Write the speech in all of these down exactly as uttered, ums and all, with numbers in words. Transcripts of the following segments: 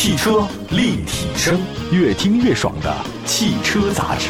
汽车立体声，越听越爽的汽车杂志。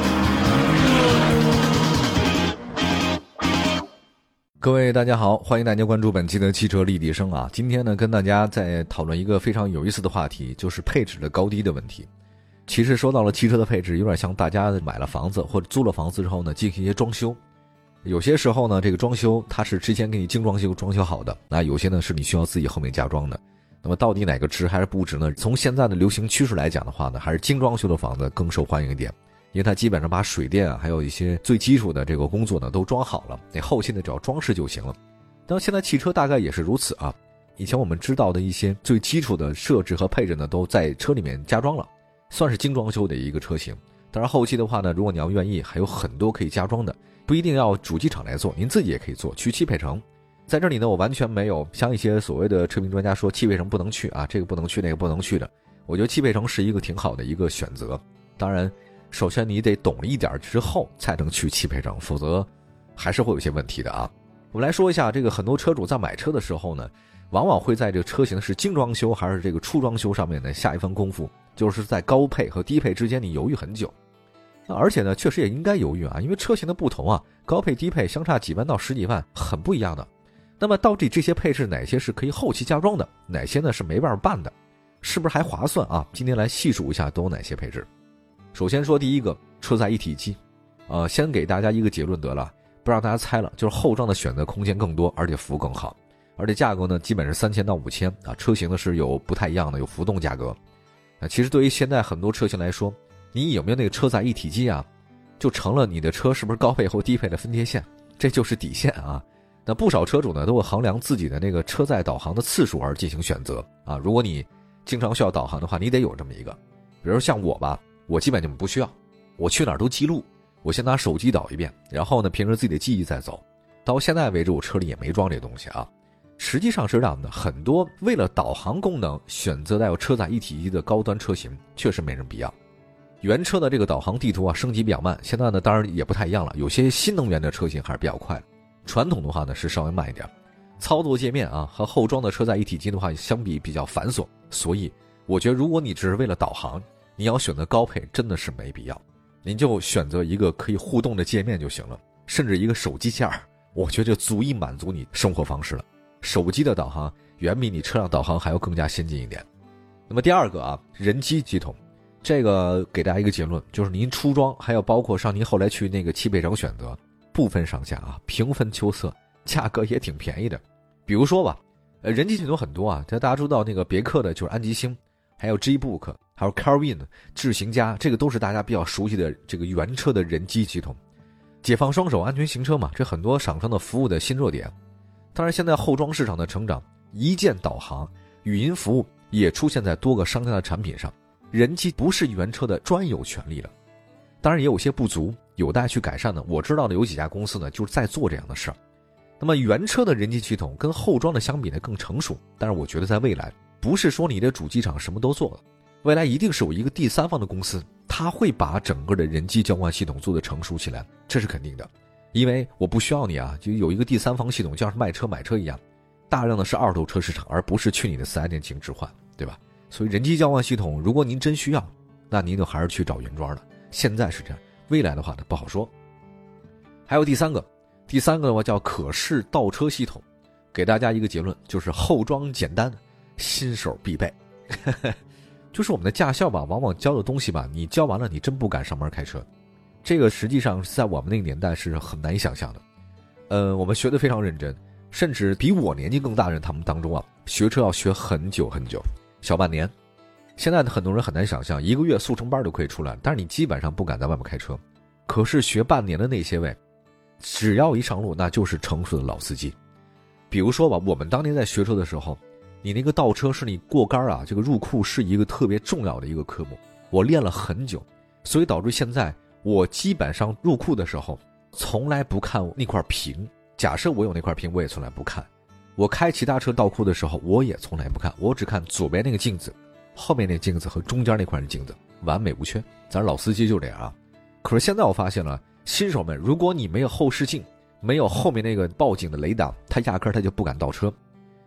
各位大家好，欢迎大家关注本期的汽车立体声啊。今天呢，跟大家在讨论一个非常有意思的话题，就是配置的高低的问题。其实说到了汽车的配置，有点像大家买了房子或者租了房子之后呢，进行一些装修。有些时候呢，这个装修它是之前给你精装修装修好的，那有些呢是你需要自己后面加装的。那么到底哪个值还是不值呢？从现在的流行趋势来讲的话呢，还是精装修的房子更受欢迎一点，因为它基本上把水电啊，还有一些最基础的这个工作呢都装好了，你后期呢只要装饰就行了。但现在汽车大概也是如此啊，以前我们知道的一些最基础的设置和配置呢都在车里面加装了，算是精装修的一个车型。当然后期的话呢，如果你要愿意，还有很多可以加装的，不一定要主机厂来做，您自己也可以做，去汽配城。在这里呢，我完全没有像一些所谓的车评专家说汽配城不能去啊，这个不能去那个不能去的。我觉得汽配城是一个挺好的一个选择。当然首先你得懂了一点之后才能去汽配城，否则还是会有些问题的啊。我们来说一下，这个很多车主在买车的时候呢，往往会在这个车型是精装修还是这个初装修上面呢下一番功夫，就是在高配和低配之间你犹豫很久。那而且呢确实也应该犹豫啊，因为车型的不同啊，高配低配相差几万到十几万很不一样的。那么到底这些配置哪些是可以后期加装的，哪些呢是没办法办的，是不是还划算啊？今天来细数一下都有哪些配置。首先说第一个，车载一体机。呃，先给大家一个结论得了，不让大家猜了，就是后装的选择空间更多，而且服务更好，而且价格呢基本是三千到五千啊，车型呢是有不太一样的，有浮动价格。啊，其实对于现在很多车型来说，你有没有那个车载一体机啊，就成了你的车是不是高配或低配的分界线，这就是底线啊。那不少车主呢都会衡量自己的那个车载导航的次数而进行选择啊。如果你经常需要导航的话，你得有这么一个。比如像我吧，我基本就不需要，我去哪儿都记录，我先拿手机导一遍，然后呢凭着自己的记忆再走。到现在为止我车里也没装这东西啊。实际上是这样的，很多为了导航功能选择带有车载一体机的高端车型确实没什么必要。原车的这个导航地图啊升级比较慢，现在呢当然也不太一样了，有些新能源的车型还是比较快的。传统的话呢是稍微慢一点，操作界面啊和后装的车载一体机的话相比比较繁琐，所以我觉得如果你只是为了导航，你要选择高配真的是没必要，您就选择一个可以互动的界面就行了，甚至一个手机架，我觉得就足以满足你生活方式了。手机的导航远比你车辆导航还要更加先进一点。那么第二个啊，人机系统，这个给大家一个结论，就是您初装还有包括上您后来去那个汽配城选择，不分上下啊，平分秋色，价格也挺便宜的。比如说吧，呃，人机系统很多啊，大家知道那个别克的就是安吉星，还有 G-Book， 还有 Carwin 智行家，这个都是大家比较熟悉的这个原车的人机系统。解放双手，安全行车嘛，这很多厂商的服务的新热点。当然现在后装市场的成长，一键导航、语音服务也出现在多个商家的产品上，人机不是原车的专有权利了。当然也有些不足，有待去改善的。我知道的有几家公司呢，就是在做这样的事儿。那么原车的人机系统跟后装的相比呢更成熟，但是我觉得在未来，不是说你的主机厂什么都做了，未来一定是有一个第三方的公司，他会把整个的人机交换系统做得成熟起来，这是肯定的。因为我不需要你啊，就有一个第三方系统，就像是卖车买车一样，大量的是二手车市场，而不是去你的四 S 店进行置换，对吧？所以人机交换系统，如果您真需要，那您就还是去找原装的。现在是这样，未来的话呢不好说。还有第三个，第三个的话叫可视倒车系统，给大家一个结论，就是后装简单，新手必备。就是我们的驾校吧，往往教的东西吧，你教完了你真不敢上门开车，这个实际上在我们那个年代是很难以想象的。呃，我们学得非常认真，甚至比我年纪更大人他们当中啊，学车要学很久很久，小半年。现在的很多人很难想象，一个月速成班都可以出来，但是你基本上不敢在外面开车。可是学半年的那些位，只要一上路那就是成熟的老司机。比如说吧，我们当年在学车的时候，你那个倒车是你过杆啊，这个入库是一个特别重要的一个科目，我练了很久，所以导致现在我基本上入库的时候从来不看那块屏，假设我有那块屏我也从来不看，我开其他车倒库的时候我也从来不看，我只看左边那个镜子，后面那个镜子和中间那块的镜子，完美无缺。咱老司机就这样啊。可是现在我发现了，新手们，如果你没有后视镜，没有后面那个报警的雷达，他压根他就不敢倒车。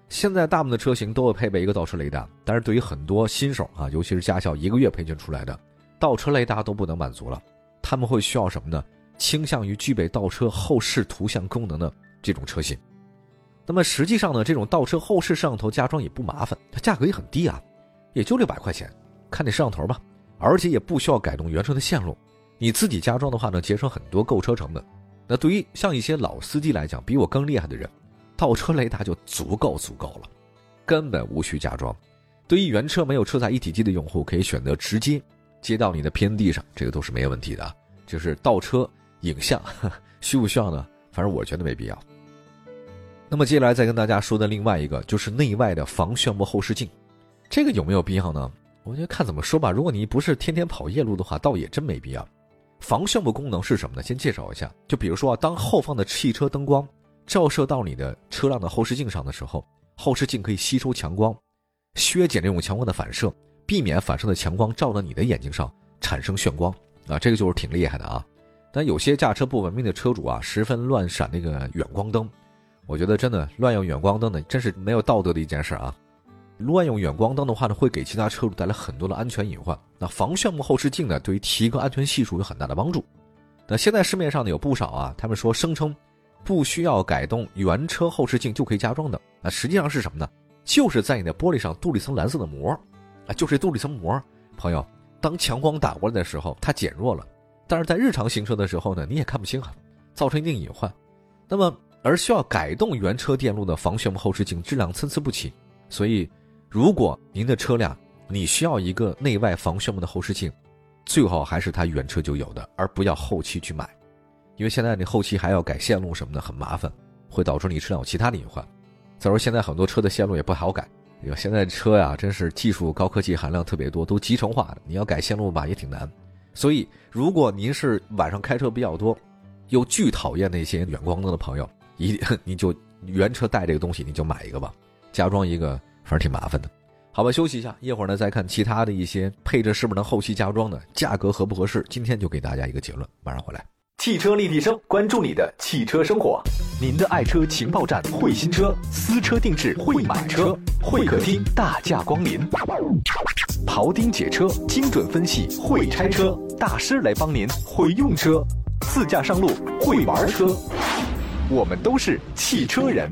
现在大部分的车型都会配备一个倒车雷达，但是对于很多新手啊，尤其是驾校一个月培训出来的，倒车雷达都不能满足了，他们会需要什么呢？倾向于具备倒车后视图像功能的这种车型。那么实际上呢，这种倒车后视摄像头加装也不麻烦，它价格也很低啊，也就六百块钱，看你摄像头吧，而且也不需要改动原车的线路，你自己加装的话呢，节省很多购车成本。那对于像一些老司机来讲，比我更厉害的人，倒车雷达就足够足够了，根本无需加装。对于原车没有车载一体机的用户，可以选择直接接到你的 P N D 上，这个都是没有问题的。就是倒车影像呵呵需不需要呢？反正我觉得没必要。那么接下来再跟大家说的另外一个，就是内外的防眩目后视镜，这个有没有必要呢？我觉得看怎么说吧，如果你不是天天跑夜路的话，倒也真没必要。防眩目功能是什么呢？先介绍一下，就比如说啊，当后方的汽车灯光照射到你的车辆的后视镜上的时候，后视镜可以吸收强光，削减这种强光的反射，避免反射的强光照到你的眼睛上产生眩光啊，这个就是挺厉害的啊。但有些驾车不文明的车主啊，十分乱闪那个远光灯，我觉得真的乱用远光灯呢，真是没有道德的一件事啊。乱用远光灯的话呢，会给其他车主带来很多的安全隐患。那防眩目后视镜呢，对于提高安全系数有很大的帮助。那现在市面上呢有不少啊，他们说声称不需要改动原车后视镜就可以加装的，那实际上是什么呢？就是在你的玻璃上镀了一层蓝色的膜啊，就是镀了一层膜。朋友，当强光打过来的时候，它减弱了，但是在日常行车的时候呢，你也看不清啊，造成一定隐患。那么而需要改动原车电路的防眩目后视镜质量参差不齐，所以如果您的车辆你需要一个内外防眩目的后视镜，最好还是它原车就有的，而不要后期去买。因为现在你后期还要改线路什么的，很麻烦，会导致你车辆有其他的隐患。再说现在很多车的线路也不好改，现在车呀真是技术高科技含量特别多，都集成化的，你要改线路吧也挺难。所以如果您是晚上开车比较多，又巨讨厌那些远光灯的朋友，一定你就原车带这个东西，你就买一个吧，加装一个反正挺麻烦的。好吧，休息一下，一会儿呢再看其他的一些配置是不是能后期加装的，价格合不合适，今天就给大家一个结论，马上回来。 汽车立体声，关注你的汽车生活，您的爱车情报站，会新车，私车定制，会买车，会客厅大驾光临，庖丁解车，精准分析，会拆车大师来帮您，会用车，自驾上路，会玩车，我们都是汽车人。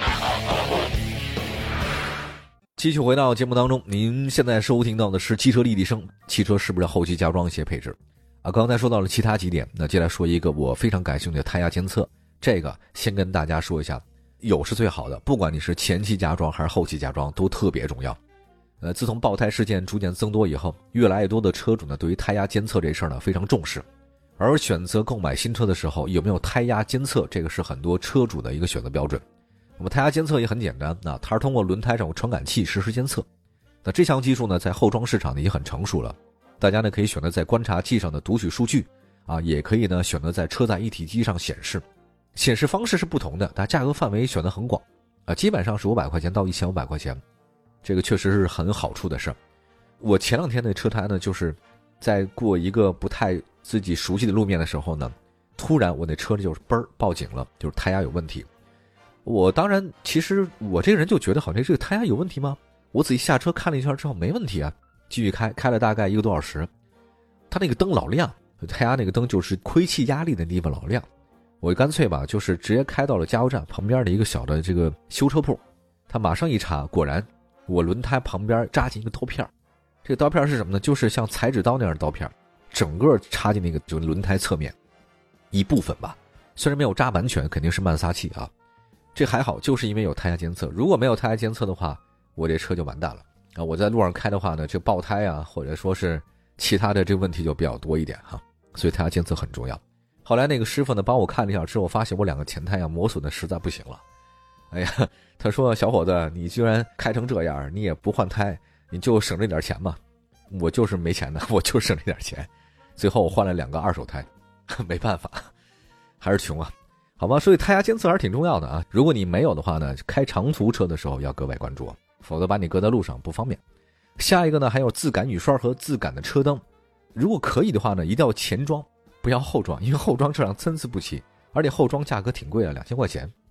继续回到节目当中，您现在收听到的是汽车立体声，汽车是不是后期加装一些配置啊？刚才说到了其他几点，那接下来说一个我非常感兴趣的胎压监测，这个先跟大家说一下，有是最好的，不管你是前期加装还是后期加装都特别重要。呃，自从爆胎事件逐渐增多以后，越来越多的车主呢对于胎压监测这事儿呢非常重视，而选择购买新车的时候有没有胎压监测，这个是很多车主的一个选择标准。那么胎压监测也很简单，那它是通过轮胎上有传感器实时监测。那这项技术呢，在后装市场呢也很成熟了，大家呢可以选择在观察器上的读取数据啊，也可以呢选择在车载一体机上显示。显示方式是不同的，但价格范围选择很广啊，基本上是五百块钱到一千五百块钱，这个确实是很好处的事儿。我前两天的车胎呢，就是在过一个不太自己熟悉的路面的时候呢，突然我那车就是嘣儿报警了，就是胎压有问题。我当然其实我这个人就觉得好像这个胎压有问题吗？我仔细下车看了一圈之后没问题啊，继续开，开了大概一个多小时，它那个灯老亮，胎压那个灯就是亏气压力的地方老亮，我干脆吧就是直接开到了加油站旁边的一个小的这个修车铺，他马上一查，果然我轮胎旁边扎进一个刀片，这个刀片是什么呢？就是像裁纸刀那样的刀片，整个插进那个就轮胎侧面一部分吧，虽然没有扎完全，肯定是慢撒气啊。这还好，就是因为有胎压监测，如果没有胎压监测的话，我这车就完蛋了啊！我在路上开的话呢，这爆胎啊，或者说是其他的这个问题就比较多一点哈，所以胎压监测很重要。后来那个师傅呢帮我看了一下之后，发现我两个前胎啊磨损的实在不行了。哎呀，他说小伙子，你居然开成这样，你也不换胎，你就省这点钱嘛。我就是没钱的，我就省这点钱。最后我换了两个二手胎，没办法，还是穷啊。好吧，所以胎压监测还是挺重要的啊。如果你没有的话呢，开长途车的时候要格外关注，否则把你搁在路上不方便。下一个呢，还有自感雨刷和自感的车灯，如果可以的话呢，一定要前装，不要后装，因为后装车辆参差不齐，而且后装价格挺贵的，两千块钱。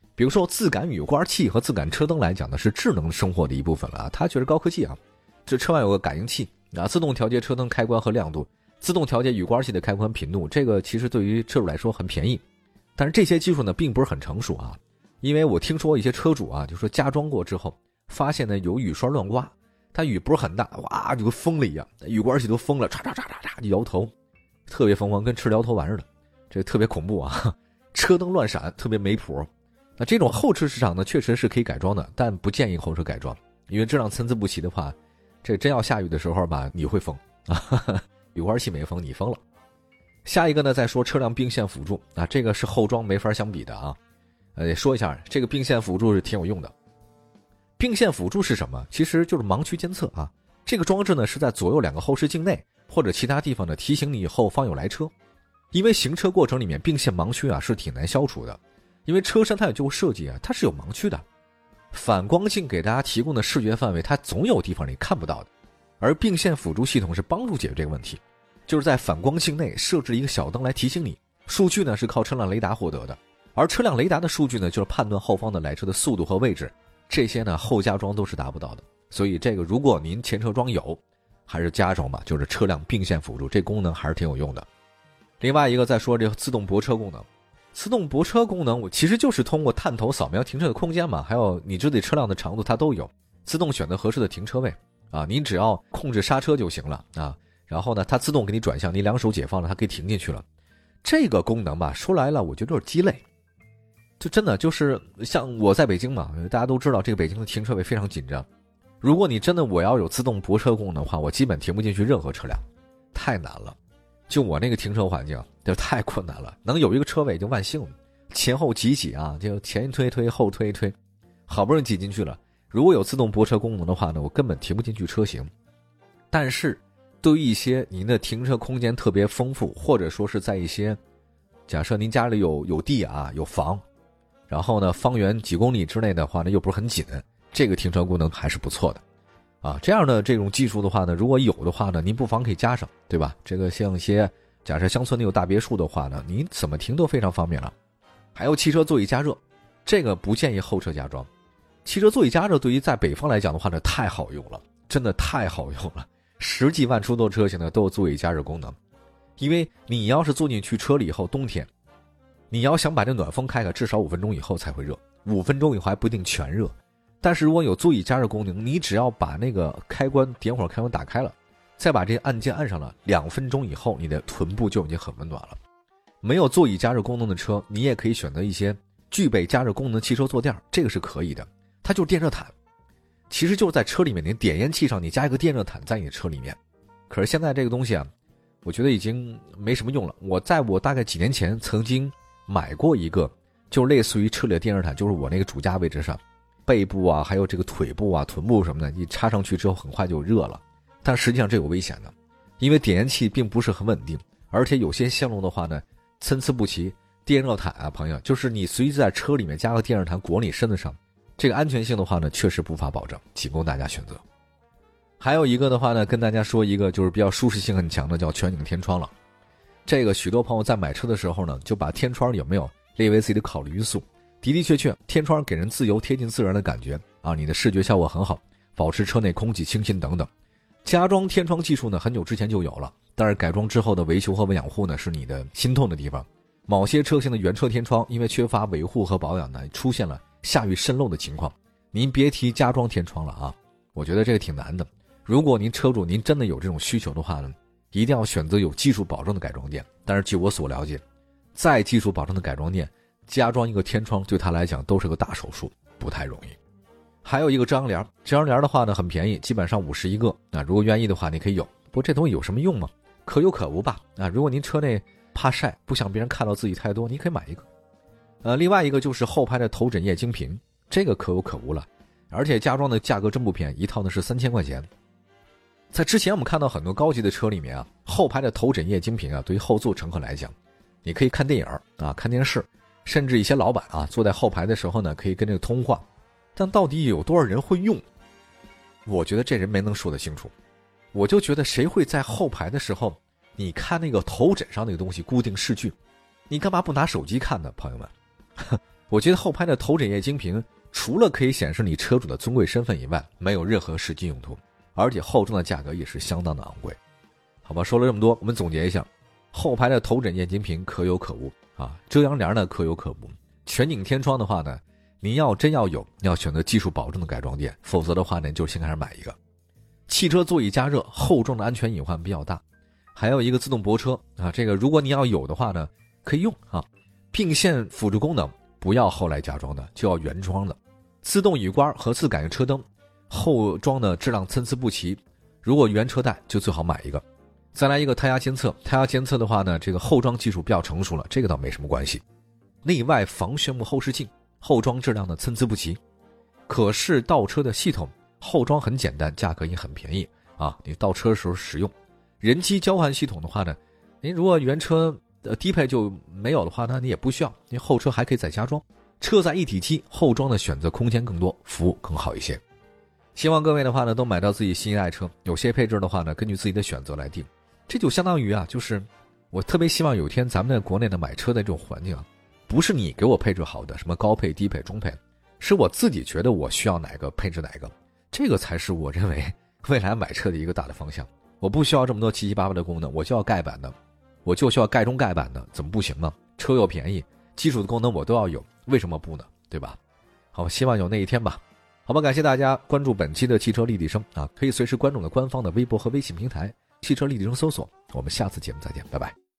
比如说自感雨刮器和自感车灯来讲呢，是智能生活的一部分了啊，它确实高科技啊。这车外有个感应器啊，自动调节车灯开关和亮度，自动调节雨刮器的开关频度，这个其实对于车主来说很便宜。但是这些技术呢并不是很成熟啊，因为我听说一些车主啊，就说加装过之后发现呢有雨刷乱刮，它雨不是很大，哇就跟疯了一样，雨刮器都疯了，嚓嚓嚓嚓嚓就摇头，特别疯狂，跟吃摇头丸似的，这特别恐怖啊。车灯乱闪，特别没谱。那这种后车市场呢确实是可以改装的，但不建议后车改装，因为质量参差不齐的话，这真要下雨的时候吧，你会疯啊，雨刮器没疯，你疯了。下一个呢，再说车辆并线辅助啊，这个是后装没法相比的啊。呃，说一下这个并线辅助是挺有用的。并线辅助是什么？其实就是盲区监测啊。这个装置呢是在左右两个后视镜内或者其他地方呢提醒你后方有来车。因为行车过程里面并线盲区啊是挺难消除的，因为车身它有就设计啊，它是有盲区的。反光镜给大家提供的视觉范围，它总有地方你看不到的，而并线辅助系统是帮助解决这个问题，就是在反光镜内设置一个小灯来提醒你。数据呢是靠车辆雷达获得的，而车辆雷达的数据呢就是判断后方的来车的速度和位置，这些呢后加装都是达不到的。所以这个如果您前车装有，还是加装吧，就是车辆并线辅助这功能还是挺有用的。另外一个再说这个自动泊车功能，自动泊车功能我其实就是通过探头扫描停车的空间嘛，还有你自己车辆的长度它都有，自动选择合适的停车位啊，你只要控制刹车就行了啊，然后呢它自动给你转向，你两手解放了它可以停进去了。这个功能吧说来了我觉得就是鸡肋，就真的就是像我在北京嘛，大家都知道这个北京的停车位非常紧张，如果你真的我要有自动泊车功能的话，我基本停不进去任何车辆，太难了。就我那个停车环境就太困难了，能有一个车位就万幸了，前后挤挤啊，就前推推后推推，好不容易挤进去了。如果有自动泊车功能的话呢，我根本停不进去车型。但是对于一些您的停车空间特别丰富，或者说是在一些假设您家里有有地啊有房，然后呢方圆几公里之内的话呢又不是很紧，这个停车功能还是不错的啊。这样的这种技术的话呢，如果有的话呢，您不妨可以加上，对吧？这个像一些假设乡村里有大别墅的话呢，你怎么停都非常方便了。还有汽车座椅加热，这个不建议后车加装。汽车座椅加热对于在北方来讲的话呢，太好用了，真的太好用了。十几万出头车型呢都有座椅加热功能，因为你要是坐进去车里以后，冬天你要想把这暖风开开，至少五分钟以后才会热，五分钟以后还不一定全热。但是如果有座椅加热功能，你只要把那个开关点火开关打开了，再把这个按键按上了，两分钟以后你的臀部就已经很温暖了。没有座椅加热功能的车，你也可以选择一些具备加热功能的汽车坐垫，这个是可以的，它就是电热毯。其实就是在车里面，你点烟器上你加一个电热毯在你的车里面。可是现在这个东西啊，我觉得已经没什么用了。我在我大概几年前曾经买过一个，就类似于车里的电热毯，就是我那个主驾位置上，背部啊，还有这个腿部啊、臀部什么的，你插上去之后很快就热了。但实际上这有危险的，因为点烟器并不是很稳定，而且有些线路的话呢，参差不齐。电热毯啊，朋友，就是你随意在车里面加个电热毯裹你身子上，这个安全性的话呢，确实无法保证，仅供大家选择。还有一个的话呢，跟大家说一个就是比较舒适性很强的，叫全景天窗了。这个许多朋友在买车的时候呢，就把天窗有没有列为自己的考虑因素。的的确确，天窗给人自由贴近自然的感觉啊，你的视觉效果很好，保持车内空气清新等等。加装天窗技术呢，很久之前就有了，但是改装之后的维修和养护呢，是你的心痛的地方。某些车型的原车天窗因为缺乏维护和保养呢，出现了下雨渗漏的情况。您别提加装天窗了啊，我觉得这个挺难的。如果您车主您真的有这种需求的话呢，一定要选择有技术保证的改装店。但是据我所了解，再技术保证的改装店加装一个天窗对他来讲都是个大手术，不太容易。还有一个遮阳帘，遮阳帘的话呢很便宜，基本上五十一个啊，如果愿意的话你可以有。不过这东西有什么用吗？可有可无吧啊，如果您车内怕晒，不想别人看到自己太多，你可以买一个。呃，另外一个就是后排的头枕液晶屏，这个可有可无了，而且加装的价格真不便宜，一套呢是三千块钱。在之前我们看到很多高级的车里面啊，后排的头枕液晶屏啊，对于后座乘客来讲，你可以看电影啊、看电视，甚至一些老板啊坐在后排的时候呢，可以跟这个通话。但到底有多少人会用？我觉得这人没能说得清楚。我就觉得谁会在后排的时候，你看那个头枕上那个东西固定视距，你干嘛不拿手机看呢，朋友们？ 我觉得后排的头枕液晶屏除了可以显示你车主的尊贵身份以外，没有任何实际用途，而且后装的价格也是相当的昂贵。好吧，说了这么多，我们总结一下，后排的头枕液晶屏可有可无啊，遮阳帘呢可有可无。全景天窗的话呢，您要真要有，要选择技术保证的改装店，否则的话呢，就先开始买一个。汽车座椅加热，后装的安全隐患比较大。还有一个自动泊车啊，这个如果你要有的话呢，可以用啊。并线辅助功能不要后来加装的，就要原装的。自动雨刮和自感应车灯，后装的质量参差不齐，如果原车贷就最好买一个。再来一个胎压监测，胎压监测的话呢，这个后装技术比较成熟了，这个倒没什么关系。内外防眩目后视镜，后装质量的参差不齐。可视倒车的系统，后装很简单，价格也很便宜啊，你倒车的时候使用。人机交换系统的话呢，您如果原车呃低配就没有的话，那你也不需要，因为后车还可以再加装。车载一体机，后装的选择空间更多，服务更好一些。希望各位的话呢，都买到自己心仪爱车，有些配置的话呢，根据自己的选择来定。这就相当于啊，就是我特别希望有一天咱们在国内的买车的这种环境啊，不是你给我配置好的，什么高配、低配、中配，是我自己觉得我需要哪个配置哪个，这个才是我认为未来买车的一个大的方向。我不需要这么多七七八八的功能，我就要盖板的，我就需要盖中盖板的，怎么不行呢？车又便宜，基础的功能我都要有，为什么不呢？对吧？好，希望有那一天吧。好吧，感谢大家关注本期的汽车立体声啊，可以随时关注我的官方的微博和微信平台汽车立体声搜索。我们下次节目再见，拜拜。